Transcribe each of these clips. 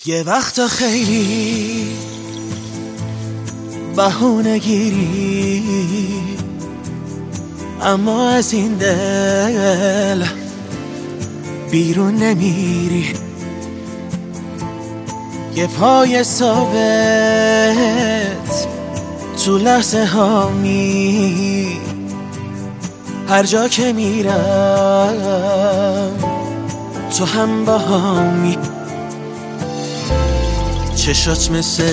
یه وقتا خیلی بهونه گیری، اما از این دل بیرون نمیری. یه پای ثابت تو لحظه هامی، هر جا که میرم تو هم با هامی. چشات مثل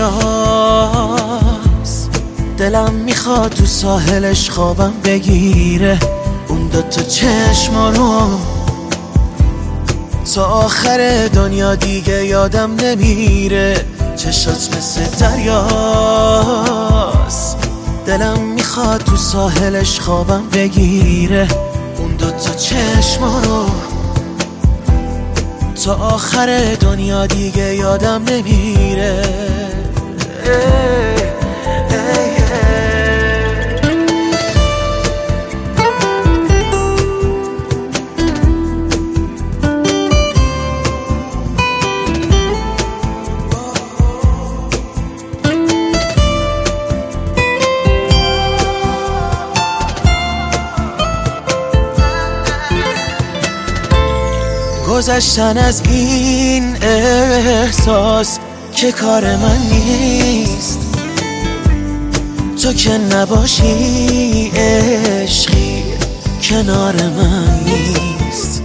دریاست، دلم میخواد تو ساحلش خوابم بگیره. اون دوتا چشما رو تا آخر دنیا دیگه یادم نمیره. چشات مثل دریاست، دلم میخواد تو ساحلش خوابم بگیره. اون دوتا چشما رو تا آخر دنیا دیگه یادم نمیره. گذشتن از این احساس که کار من نیست، تو که نباشی عشقی کنار من نیست.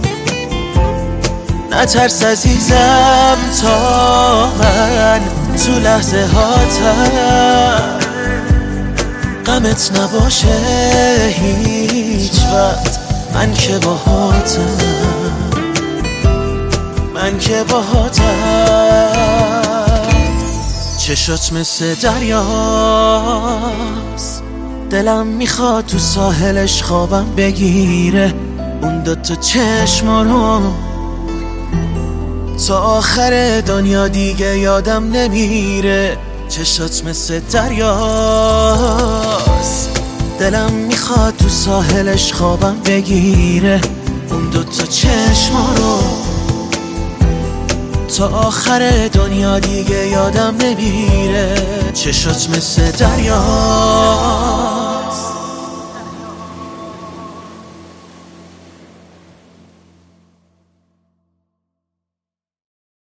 نترس عزیزم تا من تو لحظه هاتم غمت نباشه هیچ وقت. من که باهاتم چشات مثل دریاست، دلم میخواد تو ساحلش خوابم بگیره. اون دوتا چشما رو تا آخر دنیا دیگه یادم نمیره. چشات مثل دریاست، دلم میخواد تو ساحلش خوابم بگیره. اون دوتا چشما رو تا آخر دنیا دیگه یادم نمیره. چشات مثل دریا